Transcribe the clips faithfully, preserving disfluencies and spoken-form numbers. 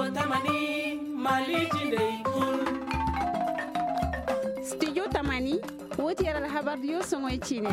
Tamani Maliki Day Kun Studio Tamani Woti yara habar yo songo chine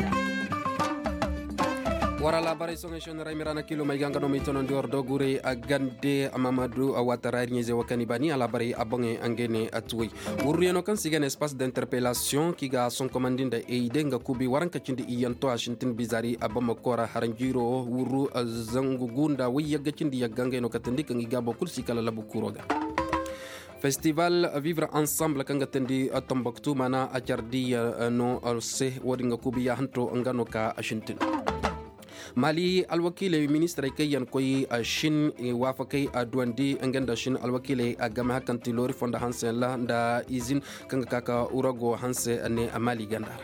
wara labarai songa shon ray mirana kilo may ganga no mitono ndior dogure agande Mamadou Ouattara nyeze wakani bani alabari abonge angene atui wurrieno kan sigan espace d'interpellation ki ga son commandinda eide nga kubi waranka cindi iyanto Washington bizari abama kora haranjiro wuru zangu gunda wiyaga cindi yagange no katandi kan igabo kursi kala labu kuroga Festival Vivre Ensemble kanga tendi Tombouctou mana ajardi no se wodinga kubi ya hanto ngano ka Washington Mali alwakile ministre kayan koyi a shin wafakai a duwandi anganda shin alwakile a game hakan tilori fonda hanse la da izin kanga kaka urago hanse ne a Mali gandara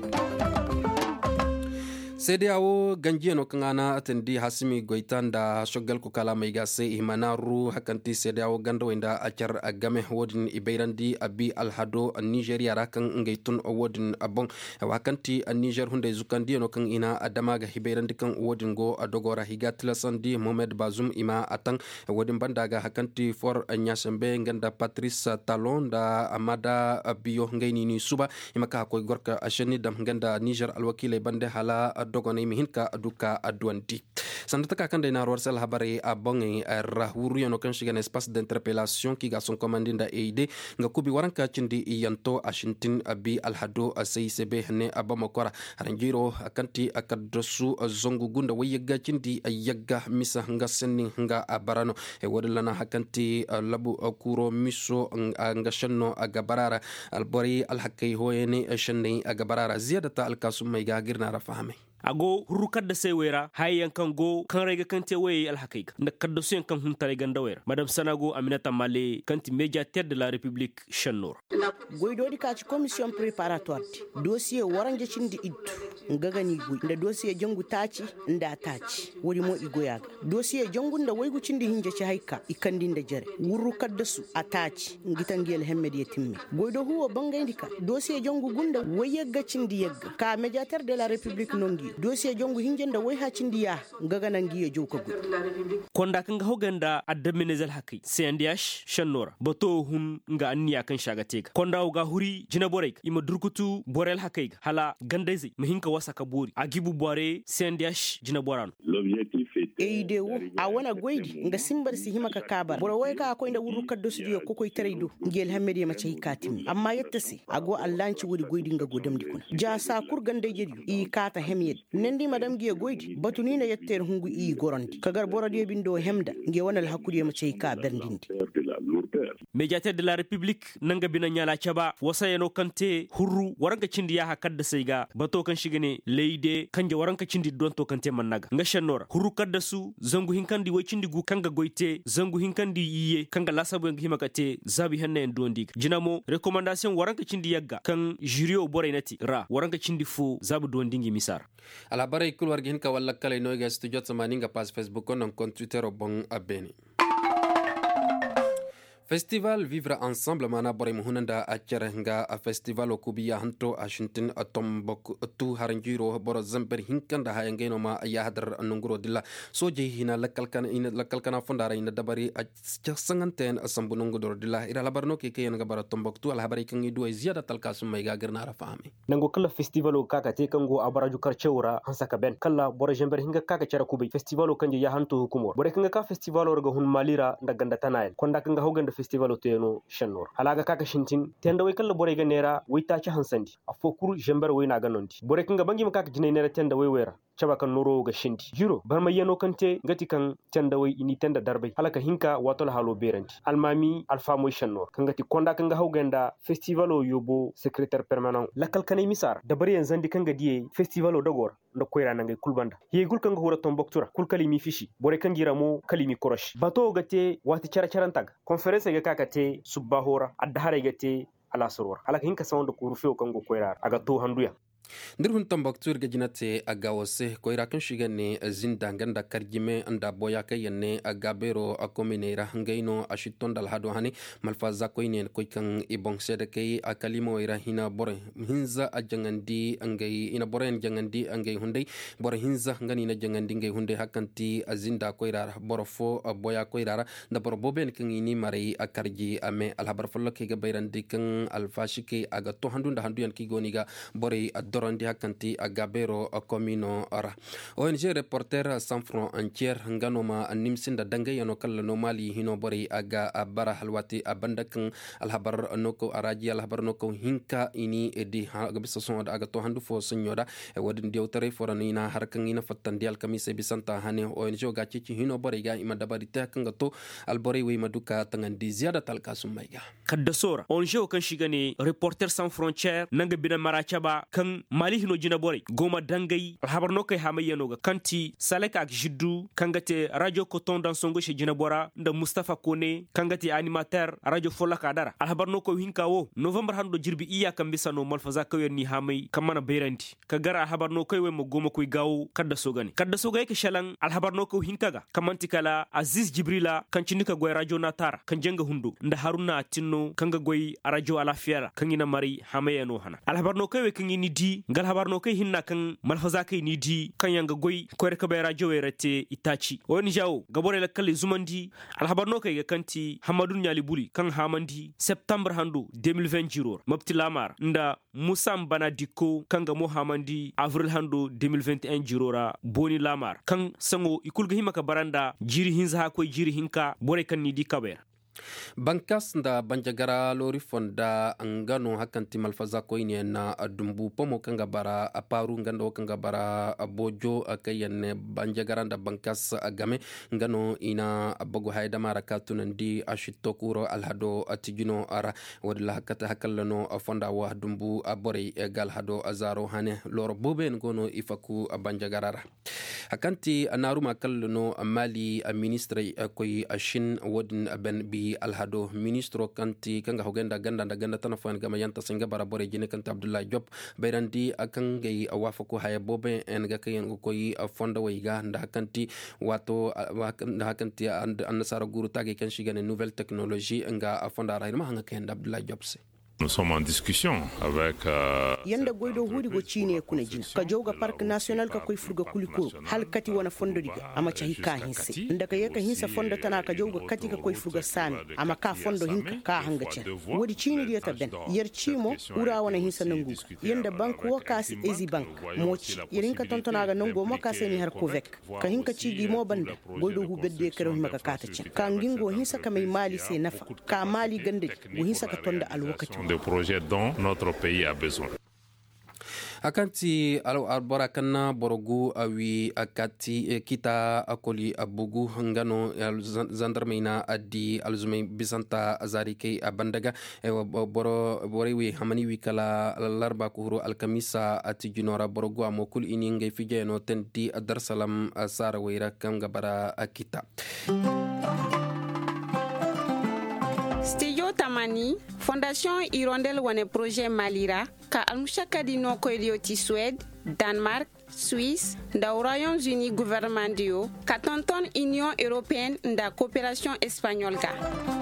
Sedeawo ganjeno kangana atendi Hasimi Goitan da shogal ko kala mai gase imanaru hakanti Sedeawo gando inda achar agame wodin ibeirandi abi alhado Nigeria rakan ngaitun wodin abong wakanti Niger hunde zukandi no kan ina adama ga hibeirandi kan wodin go adogora higatla sandi Mohamed Bazoum ima atang wodin bandaga hakanti for nyasembe nganda Patrice Talon da Amada Biyo ngaini ni suba imaka ko gorka ashani dam nganda Niger alwakile bande hala dogone mi hinka aduka aduanti sandata kan de narwar sel habari abongi rahuru yono kan shigan espace d'interpellation ki ga son commandinda eide nga kubi waranka cindi yanto Washington abi alhado C C B ne abamakora ranjiro akanti akadosu zongu gunda wayaga cindi ayaga misa nga senni nga abarano e wadlana hakanti labu kuro miso nga shanno agabarara albori alhakai hoyeni shanni agabarara ziyadata alkasum mai ga girna rafahame ago hurukar da sai wera hayan kan go kan rega kan te waye alhaqiqa da kaddo sen kan hun tare ganda wera madam Sanago Aminata Male kanti médiateur de la République Channor goydo di ka ci commission préparatoire dossier waranje cindi iddu ngagani goy da dossier jangu taci nda taci wori mo igoyaga dossier jangu nda waygu cindi hinje ci hayka ikandin da jare hurukar da su ataci ngitangel hemmedi timme goydo huwa bangayndika dossier jangu gunda wayaga cindi yagga ka médiateur de la République nongi dossier jongu hinjenda way ha cindiya ngaga nangi e jowka gu konda kan hoganda addaminezal haki sendiash Channor bato hun nga anniya kan shagatega konda uga huri jina borek ima durkutu borel hakai hala gandezi mihinka wasaka bori agibu bore sendiash jina boran l'objectif eide wu a wana goydi nga simbar si himaka kabar boro way ka ko inda wuru kaddo studio ko koy taraydo ngel hammedi ma cey katim amma yettasi ago allanci wuri goydi nga godam dikuna ja sa kur gande jedi i kata hemyed nendi madam giye goydi batuni na yetter hungu i gorondi kagar borode bindo hemda nge wonal hakuri ma cey ka berndindi médiateur de la République nanga bina nyala chaba wasayeno kante hurru waranka cindi ya hakadda saiga bato kan shigane leide kanje waranka cindi donto kante mannaga nga Channor hurru kadda su zangu hinkandi way cindi gu kanga goite zangu hinkandi yiye kanga lasabu ngi himakate zabi hanne en dondik jinamo recommandation waranka cindi yagga kan jurio boraynati ra waranka cindi fu zabu dondingi misar ala bare kul wargi hinka walla kala no ga studio samaninga page Facebook on compte Twitter bon abeni Festival Vivre Ensemble mana bore muhunanda acharenga a festival okubiya hanto Washington Tombouctou haranjiro boro zamber hinkanda hayangeno ma yahadar nunguro dilla soje hina lakalkana ina lakalkana fondara ina dabari sanganten sambunungo dor dilla ira labarno ke ke yanga bara Tombouctou al habari kangi do ziyada talkasum mai gagar na rafahame nango kala festival kaka te kango abaraju karchewra hansaka ben kala boro zamber hinga kaka chara kubi festival kanje ya hanto hukumo bore kanga ka festival orga hun malira ndaganda tanael konda kanga hoganda festival teno Channor halaga kaka shintin tenda way kala bore ga nera way ta ci hansandi a fokuru jember way na ganondi bore kinga bangi makaka jine nera tenda way wera chaba kan noro ga shinti jiro barma yeno kante ngati kan tenda way ini tenda darbe halaka hinka watol halo beranti almami alfa moy Channor kangati konda kanga hawganda festival o yobo secrétaire permanent lakal kanay misar da bari yanzandi kanga diye festival o dogor ndo koyra nangay kulbanda ye gul kanga hura Tombouctou kul kalimi fishi bore kangira mo kalimi korosh bato gate wati chara charantag conference ga kaka te subba hora adda hare gate ala soror ala hinka sawndo ko rufeo kango koyrar aga to handuya ndirhun tambaktur gajinate agawose ko irakan shigane zinda ganda karjime anda boya kayenne agabero akominera ngaino ashiton dal hado hani malfaza ko inen ko kan ibong sede kay akalimo ira hina bore hinza ajangandi angai ina boren jangandi angai hunde bore hinza ngani na jangandi ngai hunde hakanti azinda ko ira borofo boya ko ira da bor boben kan ini mari akarji ame alhabar follo ke gabayrandi kan alfashike aga to handunda handu yan ki goniga bore doronde hakanti agabero komino ara O N G Reporter Sans Frontières nganoma nimsinda dange yano kala no mali hino bori aga abara halwati abandakan alhabar noko araji alhabar noko hinka ini edi gabisa son aga to handu fo senyoda e wadin diawtare foranina harkan ina fatandi alkamise bisanta hane O N G gachi hino bori ga ima dabari ta kanga to albori wi maduka tangandi ziyada talka sumaiga kadda sora O N G kan shigane Reporter Sans Frontières nanga bina marachaba kan mali hino jina bori goma dangai alhabar no kai hamayeno ga kanti saleka ak jiddu kangate radio coton dans songo she jina bora nda Mustafa Kone kangate animateur radio fola kadara alhabar no ko hinka wo november hando jirbi iya kambisa no malfaza kawen ni hamay kamana beranti kagara alhabar no kai we mo goma koy gaw kadda sogani kadda sogay ke shalan alhabar no ko hinka ga kamanti kala Aziz Jibrila kanchinika goy radio natar kanjenga hundu nda Haruna Tinno kanga goy radio alafiara kangina mari hamayeno hana alhabar no kai we kangini di ngal habar no kai hinna kan malfaza kai ni di kan yanga goy ko reka bay radio werete itachi woni jaw gabore la kale zumandi alhabar no kai ga kanti Hamadou Nyali Buli kan hamandi septembre hando deux mille vingt jiro mabti lamar nda Moussa Mbana Diko kanga mo hamandi avril hando deux mille vingt et un jirora boni lamar kan sango ikulga himaka baranda jiri hinza ha ko jiri hinka bore kan ni di kaber bankas nda banjagara lori fonda ngano hakanti malfaza ko ine na dumbu pomo kanga bara aparu ngando kanga bara bojo akayen banjagara nda bankas agame ngano ina bogo hayda marakatu nandi ashitokuro alhado atijino ara wadla hakata hakallano fonda wa dumbu abore gal hado azaro hane loro bobe ngono ifaku banjagara hakanti anaruma kallano mali ministre koy ashin wodin ben bi alhado ministro kanti kanga hogenda ganda da ganda tana fan gama yanta singa bara bore jine kanta Abdullah Diop bayrandi akanga yi awafako haya bobe en ga kayen ko yi fonda wayga nda kanti wato nda kanti annasara guru tagi kan shigane nouvelle technologie nga fonda rayma hanga kayen Abdullah Diop se Nous sommes en discussion avec euh, yanda goydo hudi go chine kuna jin ka joga park national ka koy furga kulikuro hal kati wana fondo diga ama chahi ka hinse ndaka yeka hinsa fondo tana ka joga kati ka koy furga sami ama ka fondo hinka ka hanga cha wodi chine diya ta ben yer chimo ura wana hinsa nangu yanda bank wo kasi ezi bank mochi yerin ka tontona ga nango mo ka seni har kovek ka hinka chigi mo banda goydo hu bedde kero himaka kata cha ka ngingo hinsa ka mai mali se nafa ka mali gande go hinsa ka tonda alwakati des projets dont notre pays a besoin. akanti alo arbora kana borogu awi akati kita akoli abugu ngano zandarmeina adi alzumay bisanta azarike abandaga boro boriwi hamani wikala larba kuhuru alkamisa ati junora borogu amokul ini ngay fijeno tenti dar salam sara wayra kam gabara akita Studio Tamani, Fondation Hirondelle wane projet Malira, ka almushaka di no koylioti Suède, Danemark, Suisse, nda Royaumes-Unis gouvernement dio, ka tonton Union Européenne nda coopération espagnole ka.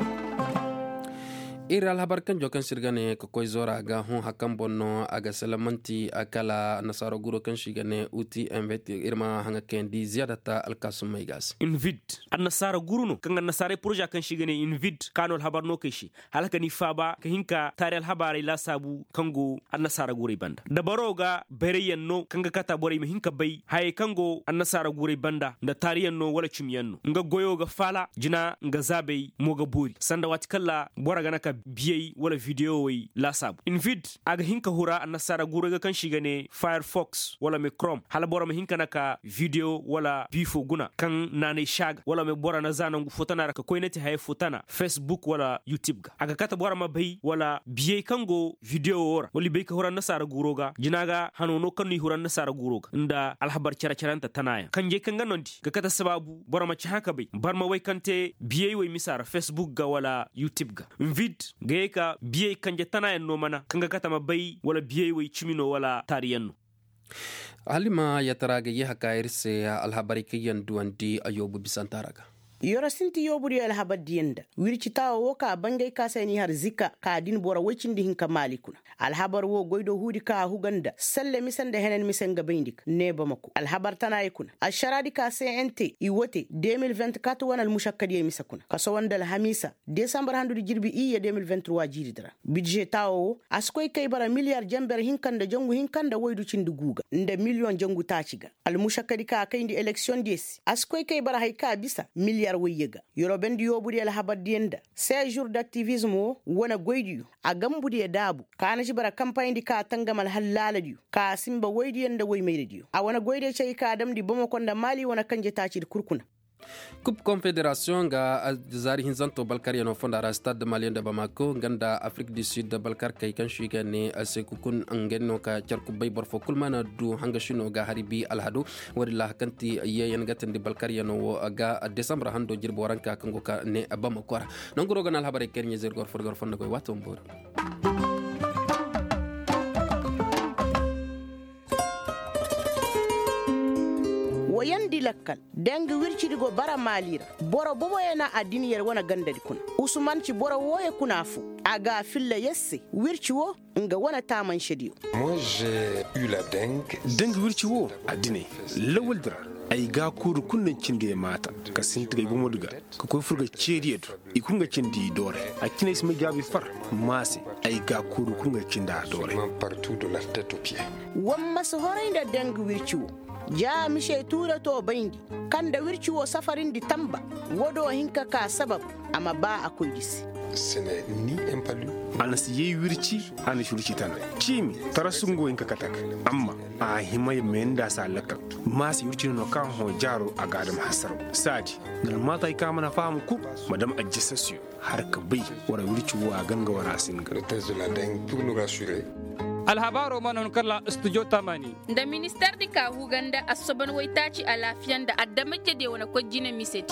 ira alhabar kan jokan sirgane ko koy zora ga hon hakam bonno aga salamanti akala nasaro guro kan shigane uti invite irma hanga kendi ziyadata alkasum maygas invid an nasara guruno kan nasara projet kan shigane invid kanol habar no keshi halaka ni faba ka hinka tare alhabari la sabu kango an nasara gure banda da baroga bereyen no kanga kata bore mi hinka bay hay kango an nasara gure banda da tariyan no wala chimyanno nga goyo ga fala jina nga zabe moga buri sanda watkalla bora ga naka biyai wala video wai lasab invid aga hinka hura annasara guraga kan shigane Firefox wala me Chrome hala bora me hinka naka video wala bifo guna kan nane shaga wala me bora na zana fotana ka koinati hay fotana Facebook wala YouTube ga aga kata bora ma bai wala biyai kango video wora wali bai ka hura nasara guroga jinaga hanono kan ni hura nasara guroga nda alhabar cara caranta tanaya kan je kan ganondi ga kata sababu bora ma ci haka bai bar ma wai kante biyai wai misara Facebook ga wala YouTube ga invid gaye ka biye kanje tana en no mana kanga katama bay wala biye way chimino wala tariyanno halima yataraga ye hakairse alhabarikiyan duandi ayobu bisantaraga yoro sinti yoburi el habadiyenda wirci tawo wo ka bangay ka sani har zika ka din bora wacindi hinka malikuna alhabar wo goydo hudi ka huganda salle misande henen misenga bayndik neba mako alhabar tana ikuna asharadi ka cnt iwote deux mille vingt-quatre wana almushakkadi misakuna kaso wandal hamisa december handu jirbi iya deux mille vingt-trois jiridra budget tawo askoy kay bara milliard jamber hinkanda jongu hinkanda woydu cindi guga nda million jongu taciga almushakkadi ka kayndi election des askoy kay bara hay ka bisa milliard wayega yoro bendi yobudi al habadiyenda seize jours d'activisme wona goydiyu a gambudi dabu kana jibara campagne di ka tangamal hallaladiyu ka simba woydiyenda woy meyrediyu a wona goyde cey ka damdi Bamako nda Mali wona kanje taci kurkuna Coupe Confédération ga zari hinzanto balkar yano fondara stade malien de Bamako ganda Afrique du Sud balkar kay kan shiga ne asekukun angenno ka charku bay borfo kulmana du hangashino ga haribi alhadu wadilla kanti yeyen gatandi balkar yano ga December hando jirbo waranka kango ka ne Bamako nongoro ganal habare kernye zer gor forgor fonda koy wato mbor wayandi lakkal deng wircidigo bara malira boro bobo yana adiniyar wana gandadi kuna usman ci boro woye kuna fu aga filla yesse wirci wo nga wana taman shediyo moi j'ai eu la dengue deng wirci wo adine lawul dra ay ga kuru kunnan cinde mata ka sintiga ibo duga ka koy furga ceriyeto ikunga cindi dore akine isma gabi far masi ay ga kuru kunga cinda dore partout de la tête aux pieds wamma so horaynda deng wirci wo ja mishe tura to bayndi kanda wirci wo safarin di tamba wodo hinka ka sabab amma ba akoy disi ce n'est ni un palu anas ye wirci ana shurci tan chimi tarasungo hinka katak amma a himay menda sa lakka masi wirci no kan ho jaro a gadam hasaro sadi ngal mata ka mana famu ku madam ajissasio har ka bai wara wirci wo a ganga wara singa le test de la dengue pour nous rassurer alhabaro manon kala studio tamani da minister di ka huganda asoban waitaci a lafiyan da addamake de wani kwajina miseti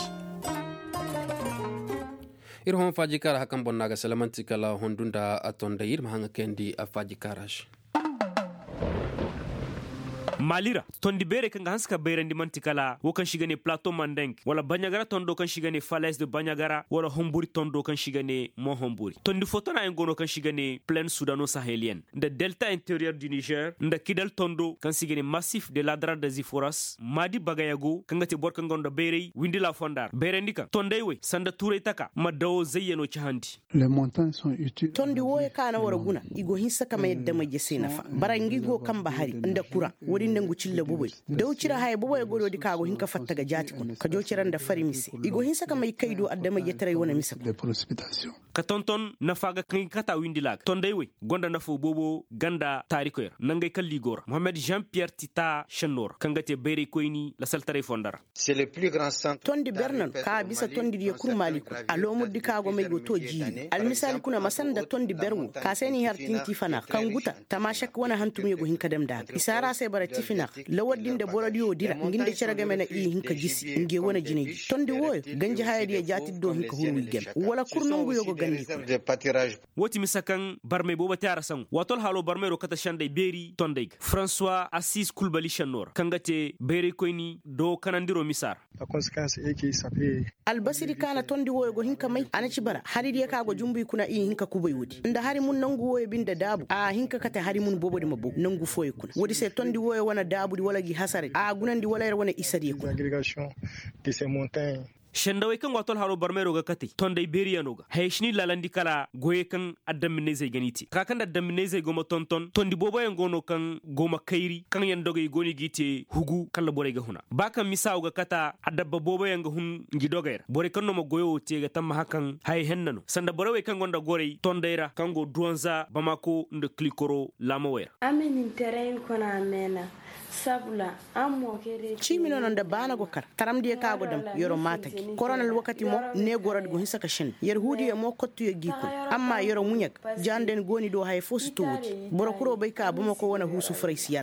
irhon fajikara hakan bonnaga salamanti kala hondunda atonda yirma hanga kendi a fajikarash malira tondi bere kanga hanska berendi mantikala wo kan shigane plateau mandeng wala banyagara tondo kan shigane falaise de banyagara wala homburi tondo kan shigane mo homburi tondi fotona en gono kan shigane plaine soudano sahélienne de delta intérieur du Niger nda kidal tondo kan shigane massif de ladra de Ziforas madi bagayago kanga te borka ngondo bere windi la fondar berendika tondeywe sanda touré taka madawo zayyano chahandi les montants sont utiles tondi woye kana wara guna igo hinsa kama yadda mai jese nafa barangi go kamba hari nda kura wodi ndangu cilla boboy daw cira hay boboy godo di kago hinka fatta ga jati kun ka jociran da fari misi igo hinsa kama kaydo addama yetare wona misa de précipitation ka tonton na faga kan kata windilag tondeywe gonda na fo bobo ganda tarikoyer nangay kalli gor Mohamed Jean Pierre Tita Chenor kangate bere koyni la saltare fondara c'est le plus grand centre tondi bernan ka bisa tondi di kur maliku alo muddi kago me go to jiri al misal kuna masanda tondi berwo ka seni har tinti fana kanguta tamashak wona hantum yego hinka dem da isara sai bara tifina lawadin da boradiyo dira nginde ceraga mena i hinka gisi nge wona jineji tondi woyo ganji hayadi jati do hinka hurwi gem wala kurnongu yogo gandi woti misakan barme boba tara san watol halo barme ro kata shande beri tondeg François Assis Koulibaly Chenor kangate bere koyni do kanandiro misar la conséquence est que ça fait albasiri kana tondi woyo go hinka mai anaci bara hari ya kago jumbi kuna i hinka kubay wodi nda hari mun nangu woyo binda dabu a hinka kata hari mun bobo de mabo nangu foye kuna wodi se tondi woyo wana dabu di wala gi hasare a gunandi wala wana isari kuna l'agrégation de ces montagnes shandawai kan watol haro barmero ga kati tonday beriyano ga hayshni lalandi kala goye kan addamine zai ganiti kakan addamine zai goma tonton tondi bobo yan gono kan goma kairi kan yan dogai goni gite hugu kala bore ga huna baka misaw ga kata addabba bobo yan ga hun gidogair bore kan no mo goyo te ga tamma hakan hay hennano sanda bore kan gonda gore tondayra kan go duanza Bamako nde klikoro lamower amen terrain kona amena sabula ammo kere chimino non da bana go kar taram die kago dam yoro mataki koronal wakati mo ne gorad go hisaka shin yer hudi e mo kottu ye gikul amma yoro munyak janden goni do hay fosu to wuti boro kuro bay ka Bamako wona husu frais yarasu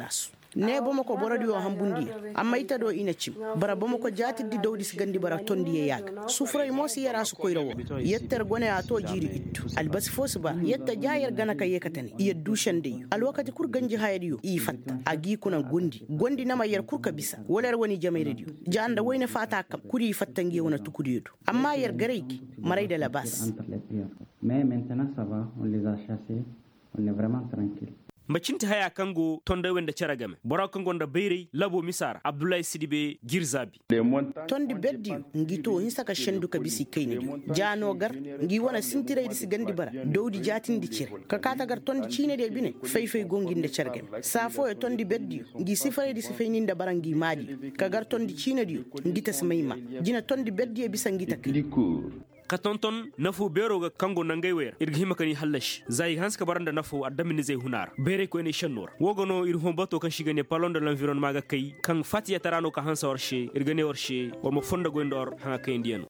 ne bomo ko borodi o hambundi amma ita do ina cim bara bomo ko jatiddi dawdi sigandi bara tondi ye yaga sufray mo si yara su koyrawo yetter gone a to jiri ittu albasi fosu ba yetta jayar gana kay yekatane iya dushande al wakati kur ganji hayadiyo i fatta agi kuna gondi gondi nama yer kur kabisa woler woni jamay radio janda woyne fata kam kuri fattangi wona tukudiyo amma yer gareyki maray de la base. Mais maintenant ça va, on les a chassés, on est vraiment tranquille. macinta haya kango tonda wenda caragame bora kango nda beyrey labo misara Abdoulaye Sidibe Girzabi tondi beddi ngito hinsaka shendu kabisi kayne jano gar ngi wona sintire di sigandi bara dowdi jatindi cire ka kata gar tondi cine de bine fay fay gonginde caragame safo e tondi beddi ngi sifare di sifay ninda bara ngi maadi ka gar tondi cine di ngita smayma jina tondi beddi e bisa ngita ka tonton nafu beroga kango nangay wer irga himakani hallash zai hanska baranda nafu addamini zai hunar bere ko ene shannor wogono ir hombato kan shigane palon de l'environnement ga kay kan fatiya tarano ka hansa warshe irga ne warshe o mo fonda go ndor ha kay ndiano